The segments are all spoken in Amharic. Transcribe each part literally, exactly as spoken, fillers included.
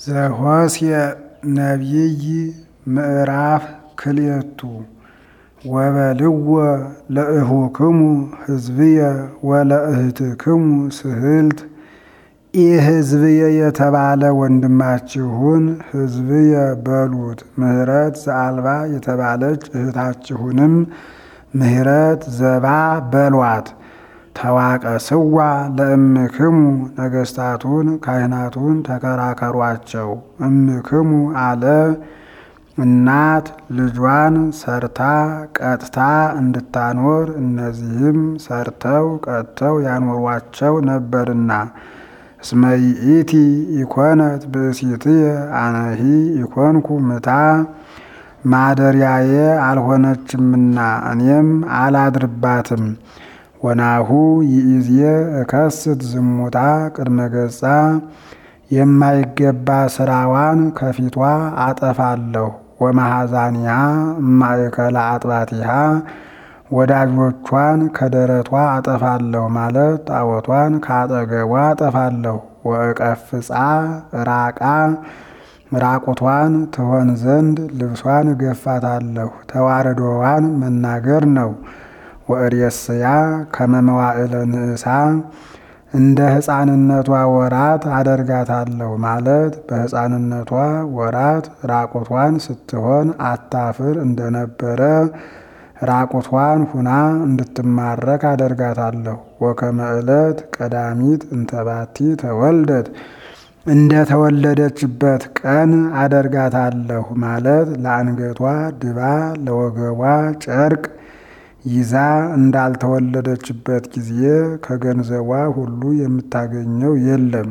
ዘኍስየ ነቢይ ምዕራፍ ክልኤቱ ወበልዎ ለእኹክሙ ሕዝብየ ወለእህትክሙ ስህልት ኢሕዝብየ የተባለ ወንድማችሁን ሕዝብየ በሉት። ምሕረት ዘአልባ የተባለች እህታችሁንም ምሕረት ዘባ በሏት። ተዋቀስዋ ለእምክሙ ነገሥታቱን ካህናቱን ተከራከሯቸው። እምክሙ አለ እናት ልጇን ሰርታ ቀጥታ እንድታኖር እነዚህም ሰርተው ቀጥተው ያኖሯቸው ነበርና። እስመ ይእቲ ኢኮነት ብእሲትየ አነሂ ኢኮንኩ ምታ ማደሪያዬ አልሆነችምና እኔም አላድርባትም። ወናሁ ይእዜ እከስት ዝሙታ ቅድመ ገጻ የማይገባ ስራዋን ከፊቷ አጠፋለሁ። ወመሐዛኒሃ እማእከለ አጥባቲሃ ወዳጆቿን ከደረቷ አጠፋለሁ ማለት ጣዖቷን ካጠገቧ አጠፋለሁ። ወእቀፍጻ ራቃ ራቁቷን ትሆን ዘንድ ልብሷን እገፋታለሁ። ተዋረዶዋን መናገር ነው። ወእሬስያ ከመ መዋዕለ ንእሳ እንደ ሕፃንነቷ ወራት አደርጋታለሁ ማለት በሕፃንነቷ ወራት ራቁቷን ስትሆን አታፍር እንደነበረ ራቁቷን ሁና እንድትማረክ አደርጋታለሁ። ወከመ ዕለት ቀዳሚት እንተባቲ ተወልደት እንደ ተወለደችበት ቀን አደርጋታለሁ ማለት ለአንገቷ ድባ ለወገቧ ጨርቅ ይዛ እንዳልተወለደችበት ጊዜ ከገንዘቧ ሁሉ የምታገኘው የለም።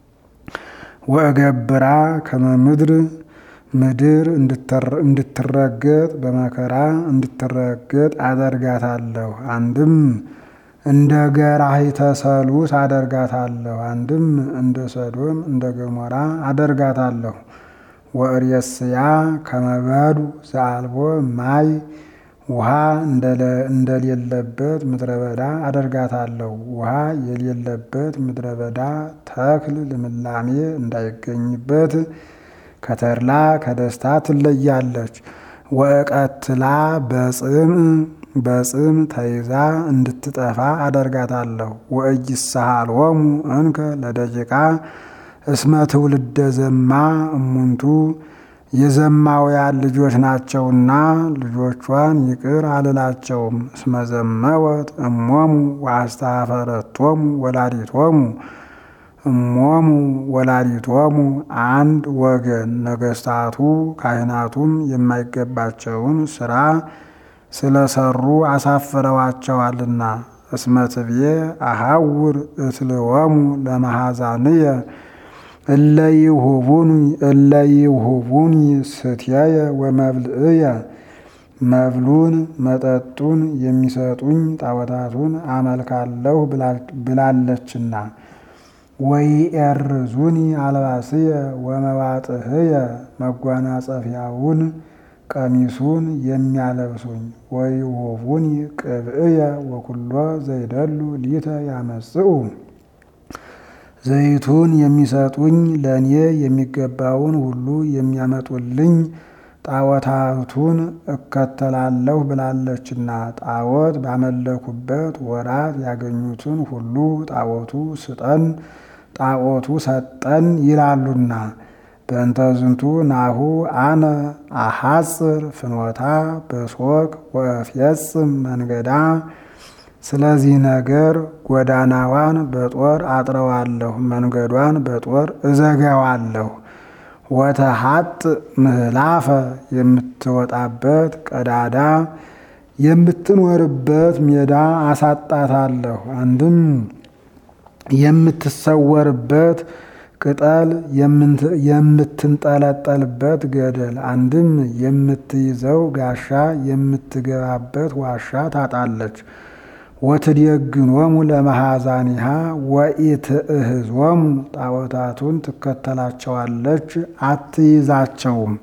ወእገብራ ከመ ምድር ምድር እንድትረገጥ በመከራ እንድትረገጥ አደርጋታለሁ። አንድም እንደ ገራሂተ ሰሉስ አደርጋታለሁ። አንድም እንደ ሰዶም እንደ ገሞራ አደርጋታለሁ። ወእሬስያ ከመ በዱ ዘአልቦ ማይ ውሃ እንደሌለበት ምድረ በዳ አደርጋታለሁ። ውሃ የሌለበት ምድረ በዳ ተክል ልምላሜ እንዳይገኝበት ከተድላ ከደስታ ትለያለች። ወእቀትላ በጽም በጽም ተይዛ እንድትጠፋ አደርጋታለሁ። ወእይሳሃሎሙ እንከ ለደቂቃ እስመ ትውልደ ዘማ እሙንቱ የዘማውያን ልጆች ናቸውና ልጆቿን ይቅር አልላቸውም። እስመ ዘመወት እሞሙ ወአስተኀፈረቶሙ ወላዲቶሙ እሞሙ ወላዲቶሙ አንድ ወገን ነገሥታቱ ካህናቱም የማይገባቸውን ስራ ስለሰሩ አሳፍረዋቸዋልና። እስመ ትብዬ አሐውር እትልወሙ ለመሐዛንየ እለይሁቡኒ እለይሁቡኒ ስትያየ ወመብልእየ መብሉን መጠጡን የሚሰጡኝ ጣዖታቱን አመልካለሁ ብላለችና። ወይኤርዙኒ አልባስየ ወመዋጥህየ መጓናጸፊያውን ቀሚሱን የሚያለብሱኝ። ወይሁቡኒ ቅብእየ ወኩሎ ዘይደሉ ሊተ ያመጽኡ ዘይቱን የሚሰጡኝ ለእኔ የሚገባውን ሁሉ የሚያመጡልኝ ጣዖታቱን እከተላለሁ ብላለችና። ጣዖት ባመለኩበት ወራት ያገኙትን ሁሉ ጣዖቱ ስጠን ጣዖቱ ሰጠን ይላሉና። በእንተ ዝንቱ ናሁ አነ አሐጽር ፍኖታ በሶክ ወእፌጽም መንገዳ ስለዚህ ነገር ጎዳናዋን በጦር አጥረዋለሁ፣ መንገዷን በጦር እዘጋዋለሁ። ወተሐጥ ምህላፈ የምትወጣበት ቀዳዳ የምትኖርበት ሜዳ አሳጣታለሁ። አንድም የምትሰወርበት ቅጠል የምትንጠለጠልበት ገደል፣ አንድም የምትይዘው ጋሻ የምትገባበት ዋሻ ታጣለች። ወትዴግኖሙ ለመሐዛኒሃ ወኢትእህዞሙ ጣዖታቱን ትከተላቸዋለች አትይዛቸውም።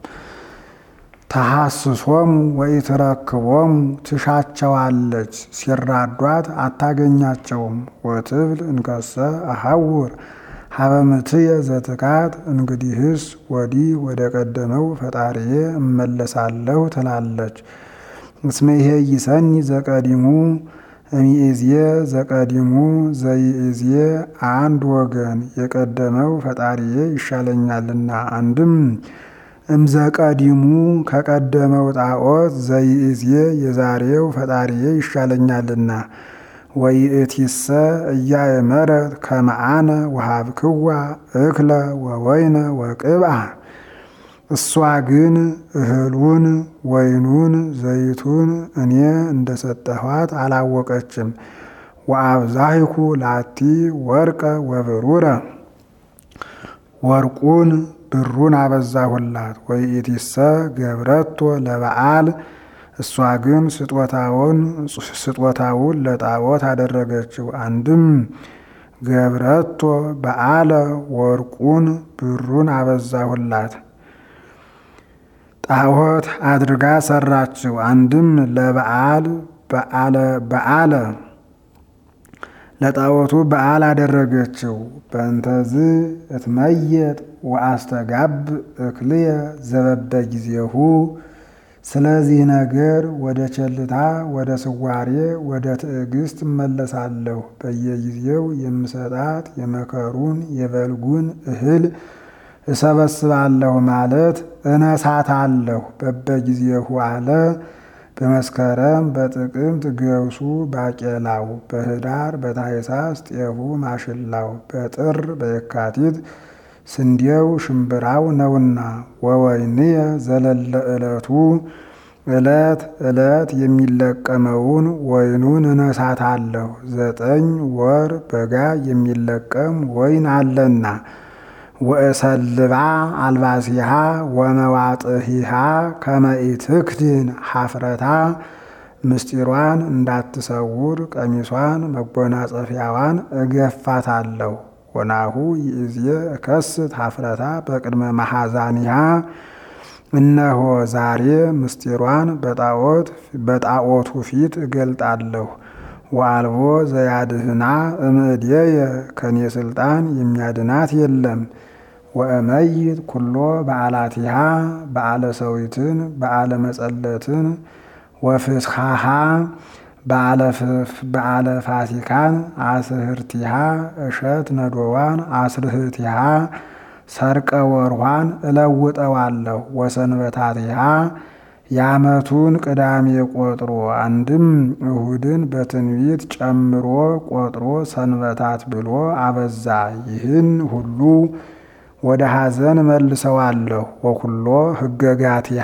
ተሐስሶሙ ወኢትረክቦሙ ትሻቸዋለች ሲራዷት አታገኛቸውም። ወትብል እንከሰ አሐውር ሀበምትየ ዘትካት እንግዲህስ ወዲህ ወደ ቀደመው ፈጣሪዬ እመለሳለሁ ትላለች። እስመ ይሄይሰኒ ዘቀዲሙ እምይእዜ ዘቀዲሙ ዘይእዜ አንድ ወገን የቀደመው ፈጣሪዬ ይሻለኛልና። አንድም እምዘቀዲሙ ከቀደመው ጣዖት ዘይእዜ የዛሬው ፈጣሪዬ ይሻለኛልና። ወይእቲሰ እያእመረት ከመአነ ወሀብክዋ እክለ ወወይነ ወቅብአ እሷ ግን እህሉን ወይኑን ዘይቱን እኔ እንደሰጠኋት አላወቀችም። ወአብዛሂኩ ላቲ ወርቀ ወብሩረ ወርቁን ብሩን አበዛሁላት። ወይእቲሰ ገብረቶ ለበዓል እሷ ግን ስጦታውን ስጦታውን ለጣዖት አደረገችው። አንድም ገብረቶ በዓለ ወርቁን ብሩን አበዛሁላት ጣዖት አድርጋ ሰራችው። አንድም ለበዓል በዓለ በዓለ ለጣዖቱ በዓል አደረገችው። በእንተዝ እትመየጥ ወአስተጋብ እክልየ ዘበበ ጊዜሁ ስለዚህ ነገር ወደ ቸልታ ወደ ስዋሬ ወደ ትዕግስት እመለሳለሁ። በየጊዜው የምሰጣት የመከሩን የበልጉን እህል እሰበስባለሁ ማለት እነሳታለሁ። በበጊዜሁ አለ። በመስከረም በጥቅምት ገብሱ ባቄላው፣ በህዳር በታኅሳስ ጤፉ ማሽላው፣ በጥር በየካቲት ስንዴው ሽምብራው ነውና። ወወይንየ ዘለለ ዕለቱ ዕለት ዕለት የሚለቀመውን ወይኑን እነሳታለሁ። ዘጠኝ ወር በጋ የሚለቀም ወይን አለና። ወእሰልባ አልባሲሃ ወመዋጥሂሃ ከመ ኢትክድን ሀፍረታ ምስጢሯን እንዳትሰውር ቀሚሷን መጎናጸፊያዋን እገፋታለሁ። ወናሁ ይእዜ እከስት ሀፍረታ በቅድመ መሐዛኒሃ እነሆ ዛሬ ምስጢሯን በጣዖት በጣዖቱ ፊት እገልጣለሁ። ወአልቦ ዘያድህና እምእዴየ ከኔ ስልጣን የሚያድናት የለም። ወእመይት ኩሎ በዓላቲሃ በዓለ ሰዊትን በዓለ መጸለትን ወፍስሐሃ በዓለ ፋሲካን አስህርቲሃ እሸት ነዶዋን አስርህቲሃ ሰርቀ ወርኋን እለውጠዋለሁ። ወሰንበታቲሃ የዓመቱን ቅዳሜ ቆጥሮ አንድም እሁድን በትንቢት ጨምሮ ቆጥሮ ሰንበታት ብሎ አበዛ። ይህን ሁሉ ወደ ሐዘን መልሰዋለሁ። ወኩሎ ህገጋቲሃ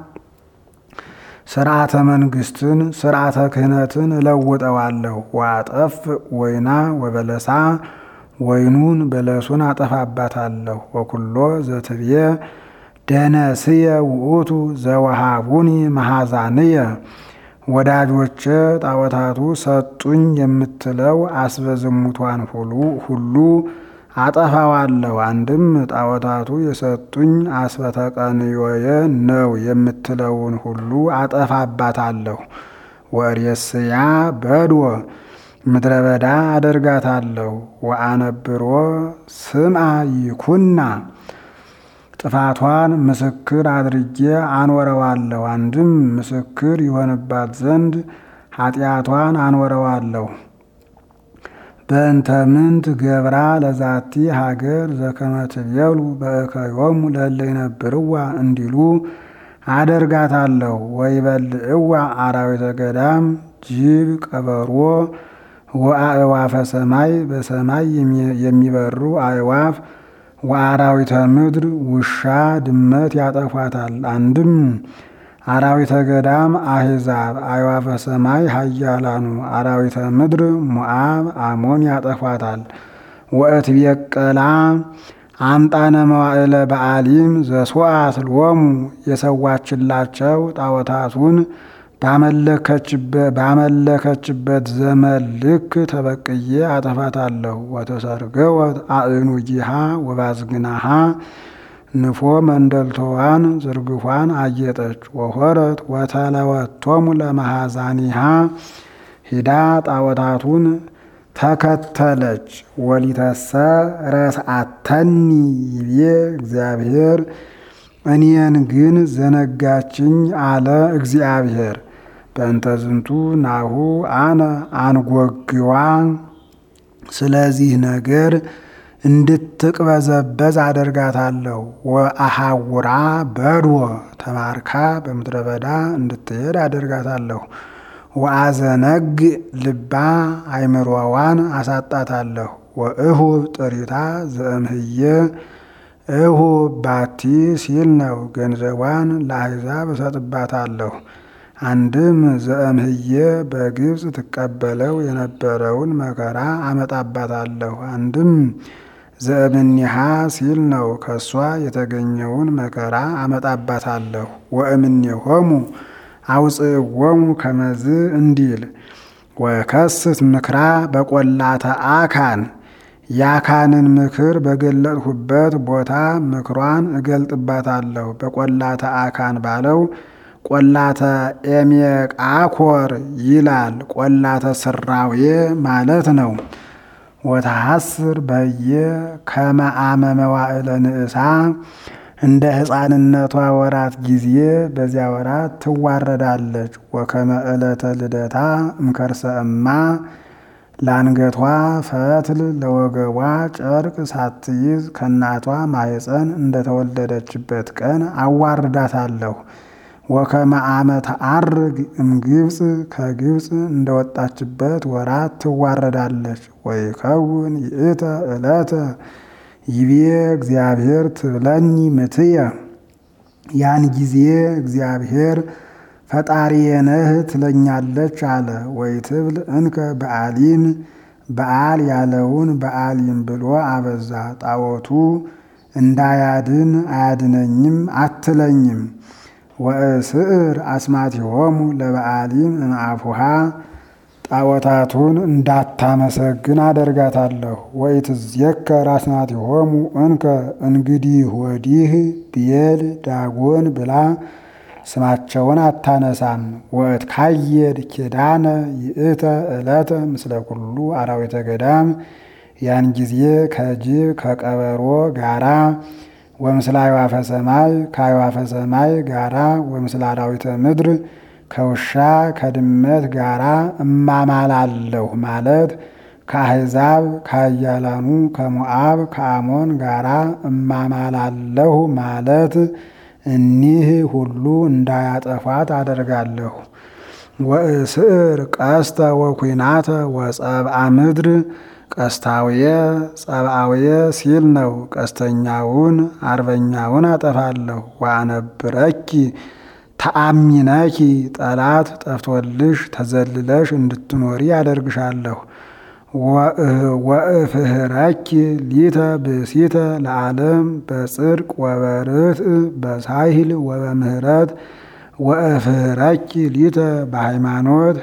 ስርዓተ መንግስትን ስርዓተ ክህነትን እለውጠዋለሁ። ወአጠፍ ወይና ወበለሳ ወይኑን በለሱን አጠፋባታለሁ። ወኩሎ ዘትብየ ደነስየ ውእቱ ዘወሃቡኒ መሐዛንየ ወዳጆቼ ጣዖታቱ ሰጡኝ የምትለው አስበዝሙቷን ሁሉ አጠፋዋለሁ። አንድም ጣዖታቱ የሰጡኝ አስበተቀንዮየ ነው የምትለውን ሁሉ አጠፋባታለሁ። ወሬስያ በድወ ምድረ በዳ አደርጋታለሁ። ወአነብሮ ስምዐ ይኩና ጥፋቷን ምስክር አድርጌ አኖረዋለሁ። አንድም ምስክር ይሆንባት ዘንድ ኃጢአቷን አኖረዋለሁ። በእንተ ምንት ገብራ ለዛቲ ሀገር ዘከመ ትቤሉ በእከዮሙ ለእለ ይነብርዋ እንዲሉ አደርጋታለሁ። ወይበልዕዋ አራዊተ ገዳም ጅብ፣ ቀበሮ ወአእዋፈ ሰማይ በሰማይ የሚበሩ አእዋፍ ወአራዊተ ምድር ውሻ ድመት ያጠፏታል። አንድም አራዊተ ገዳም አሕዛብ፣ አዕዋፈ ሰማይ ኃያላኑ፣ አራዊተ ምድር ሞዓብ አሞን ያጠፏታል። ወእትቤቀላ አምጣነ መዋዕለ በዓሊም ዘስዋዕት ሎሙ የሰዋችላቸው ጣዖታቱን ባመለከችበት ዘመን ልክ ተበቅዬ አጠፋታለሁ። ወተሰርገወት አእኑጊሃ ወባዝግናሃ ንፎ መንደልቶዋን ዝርግፏን አጌጠች። ወሆረት ወተለወቶሙ ለመሐዛኒሃ ሂዳ ጣዖታቱን ተከተለች። ወሊተሰ ረስአተኒ ይቤ እግዚአብሔር እኔን ግን ዘነጋችኝ አለ እግዚአብሔር። በእንተ ዝንቱ ናሁ አነ አንጐግዋ ስለዚህ ነገር እንድትቅበዘበዝ አደርጋታለሁ። ወአሐውራ በድወ ተማርካ በምድረ በዳ እንድትሄድ አደርጋታለሁ። ወአዘነግ ልባ አይምሮዋን አሳጣታለሁ። ወእሁብ ጥሪታ ዘእምህየ እሁብ ባቲ ሲል ነው። ገንዘቧን ለአሕዛብ እሰጥባታለሁ። አንድም ዘእምህየ በግብፅ ትቀበለው የነበረውን መከራ አመጣባታለሁ። አንድም ዘእምኔሃ ሲል ነው። ከሷ የተገኘውን መከራ አመጣባታለሁ። ወእምኔሆሙ አውፅእዎሙ ከመዝ እንዲል ወከስት ምክራ በቈላተ አካን የአካንን ምክር በገለጥሁበት ቦታ ምክሯን እገልጥባታለሁ። በቈላተ አካን ባለው ቈላተ ኤሜቃኮር ይላል። ቈላተ ስራዌ ማለት ነው። ወተሐስር በየ ከመ አመ መዋዕለ ንእሳ እንደ ሕፃንነቷ ወራት ጊዜ በዚያ ወራት ትዋረዳለች። ወከመ ዕለተ ልደታ እምከርሰ እማ ለአንገቷ ፈትል ለወገቧ ጨርቅ ሳትይዝ ከእናቷ ማኅፀን እንደተወለደችበት ቀን አዋርዳታለሁ። ወከመ አመ ተዐርግ እምግብፅ ከግብፅ እንደወጣችበት ወራት ትዋረዳለች። ወይከውን ይእተ ዕለተ ይቤ እግዚአብሔር ትብለኒ ምትየ ያን ጊዜ እግዚአብሔር ፈጣሪዬ ነህ ትለኛለች አለ። ወይትብል እንከ በአሊም በአል ያለውን በአሊም ብሎ አበዛ። ጣዖቱ እንዳያድን አያድነኝም አትለኝም። ወእስዕር አስማቲሆሙ ለበአሊም እምአፉሃ ጣዖታቱን እንዳታመሰግን አደርጋታለሁ። ወኢትዝየከር አስማቲሆሙ እንከ እንግዲህ ወዲህ ብዔል ዳጎን ብላ ስማቸውን አታነሳም። ወእትካየድ ኪዳነ ይእተ ዕለተ ምስለ ኩሉ አራዊተ ገዳም ያን ጊዜ ከጅብ ከቀበሮ ጋራ ወምስለ አዕዋፈ ሰማይ ከአዕዋፈ ሰማይ ጋራ ወምስለ አራዊተ ምድር ከውሻ ከድመት ጋራ እማማላለሁ ማለት ከአሕዛብ ከኃያላኑ ከሞዓብ ከአሞን ጋራ እማማላለሁ ማለት እኒህ ሁሉ እንዳያጠፏት አደርጋለሁ። ወእስዕር ቀስተ ወኩናተ ወጸብአ ምድር ቀስታውየ ጸብአውየ ሲል ነው። ቀስተኛውን አርበኛውን አጠፋለሁ። ወአነብረኪ ተአሚነኪ ጠላት ጠፍቶልሽ ተዘልለሽ እንድትኖሪ አደርግሻለሁ። ወእፍህረኪ ሊተ ብእሲተ ለዓለም በጽድቅ ወበርትዕ በሳሂል ወበምህረት ወእፍህረኪ ሊተ በሃይማኖት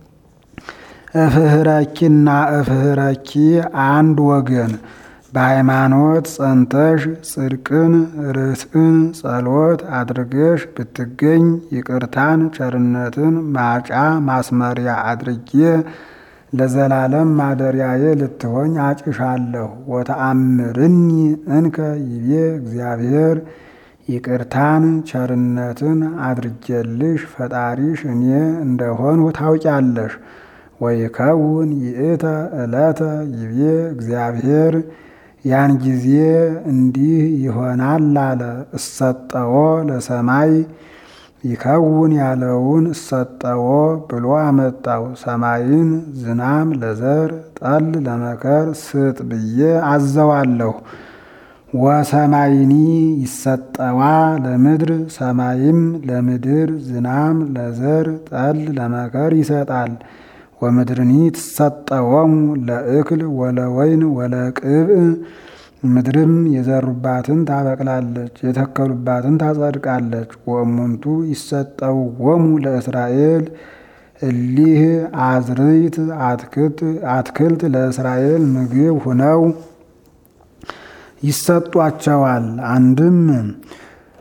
እፍህረኪና እፍህረኪ አንድ ወገን በሃይማኖት ጸንተሽ ጽድቅን ርትዕን ጸሎት አድርገሽ ብትገኝ ይቅርታን ቸርነትን ማጫ ማስመሪያ አድርጌ ለዘላለም ማደሪያዬ ልትሆኝ አጭሻለሁ። ወተአምርኒ እንከ ይቤ እግዚአብሔር ይቅርታን ቸርነትን አድርጌልሽ ፈጣሪሽ እኔ እንደሆንሁ ታውቂያለሽ። ወይከውን ይእተ ዕለተ ይቤ እግዚአብሔር ያን ጊዜ እንዲህ ይሆናል አለ። እሰጠዎ ለሰማይ ይከውን ያለውን እሰጠዎ ብሎ አመጣው። ሰማይን ዝናም ለዘር ጠል ለመከር ስጥ ብዬ አዘዋለሁ። ወሰማይኒ ይሰጠዋ ለምድር ሰማይም ለምድር ዝናም ለዘር ጠል ለመከር ይሰጣል። ወምድርኒ ትሰጠወሙ ለእክል ወለወይን ወለቅብእ ምድርም የዘሩባትን ታበቅላለች የተከሉባትን ታጸድቃለች። ወእሙንቱ ይሰጠውዎሙ ለእስራኤል እሊህ አዝርዕት አትክልት ለእስራኤል ምግብ ሁነው ይሰጧቸዋል። አንድም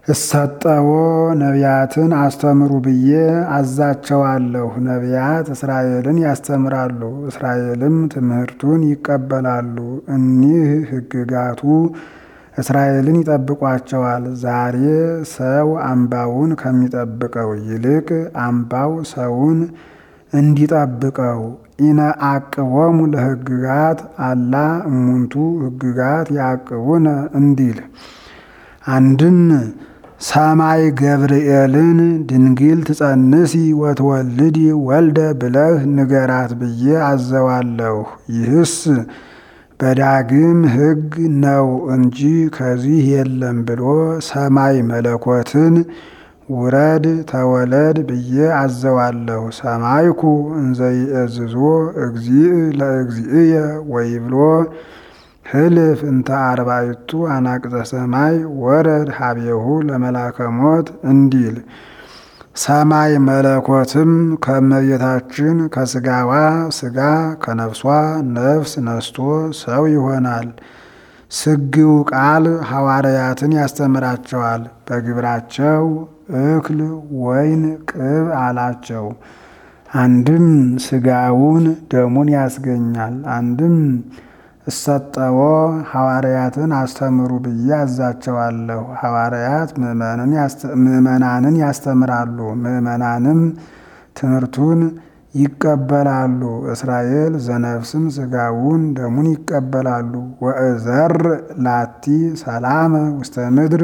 እሰጠዎ ነቢያትን አስተምሩ ብዬ አዛቸዋለሁ። ነቢያት እስራኤልን ያስተምራሉ፣ እስራኤልም ትምህርቱን ይቀበላሉ። እኒህ ሕግጋቱ እስራኤልን ይጠብቋቸዋል። ዛሬ ሰው አምባውን ከሚጠብቀው ይልቅ አምባው ሰውን እንዲጠብቀው ኢነአቅቦሙ ለሕግጋት አላ እሙንቱ ሕግጋት ያዕቅቡነ እንዲል። አንድም ሰማይ ገብርኤልን ድንግል ትጸንሲ ወትወልዲ ወልደ ብለህ ንገራት ብዬ አዘዋለሁ። ይህስ በዳግም ሕግ ነው እንጂ ከዚህ የለም ብሎ ሰማይ መለኮትን ውረድ ተወለድ ብዬ አዘዋለሁ። ሰማይኩ እንዘይእዝዞ እግዚእ ለእግዚእየ ወይብሎ ህልፍ እንተ አርባዕቱ አናቅጸ ሰማይ ወረድ ሀቤሁ ለመላከ ሞት እንዲል። ሰማይ መለኮትም ከእመቤታችን ከስጋዋ ስጋ ከነፍሷ ነፍስ ነስቶ ሰው ይሆናል። ስግው ቃል ሐዋርያትን ያስተምራቸዋል። በግብራቸው እክል ወይን ቅብ አላቸው። አንድም ስጋውን ደሙን ያስገኛል። አንድም እሰጠዎ ሐዋርያትን አስተምሩ ብዬ አዛቸዋለሁ። ሐዋርያት ምእመናንን ያስተምራሉ፣ ምእመናንም ትምህርቱን ይቀበላሉ። እስራኤል ዘነፍስም ስጋውን ደሙን ይቀበላሉ። ወእዘር ላቲ ሰላመ ውስተ ምድር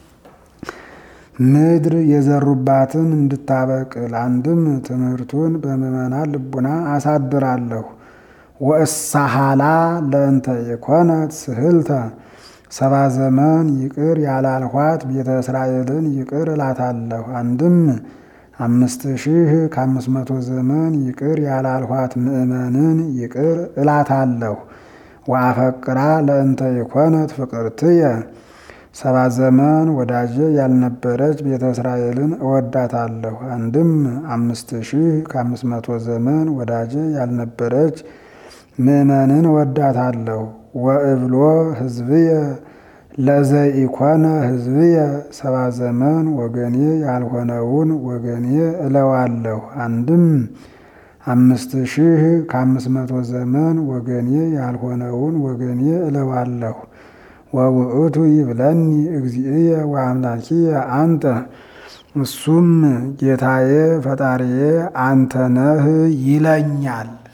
ምድር የዘሩባትን እንድታበቅል አንድም ትምህርቱን በምእመናን ልቡና አሳድራለሁ። ወእሳሃላ ለእንተ የኮነት ስህልተ ሰባ ዘመን ይቅር ያላልኋት ቤተ እስራኤልን ይቅር እላታለሁ። አንድም አምስት ሺህ ከአምስት መቶ ዘመን ይቅር ያላልኋት ምእመንን ይቅር እላታለሁ። ወአፈቅራ ለእንተ የኮነት ፍቅርትየ ሰባ ዘመን ወዳጄ ያልነበረች ቤተ እስራኤልን እወዳታለሁ። አንድም አምስት ሺህ ከአምስት መቶ ዘመን ወዳጄ ያልነበረች ምእመንን እወዳታለሁ። ወእብሎ ሕዝብየ ለዘኢኮነ ሕዝብየ ሰባ ዘመን ወገኔ ያልሆነውን ወገኔ እለዋለሁ። አንድም አምስት ሺህ ከአምስት መቶ ዘመን ወገኔ ያልሆነውን ወገኔ እለዋለሁ። ወውእቱ ይብለኒ እግዚእየ ወአምላኪየ አንተ እሱም ጌታዬ ፈጣሪዬ አንተ ነህ ይለኛል።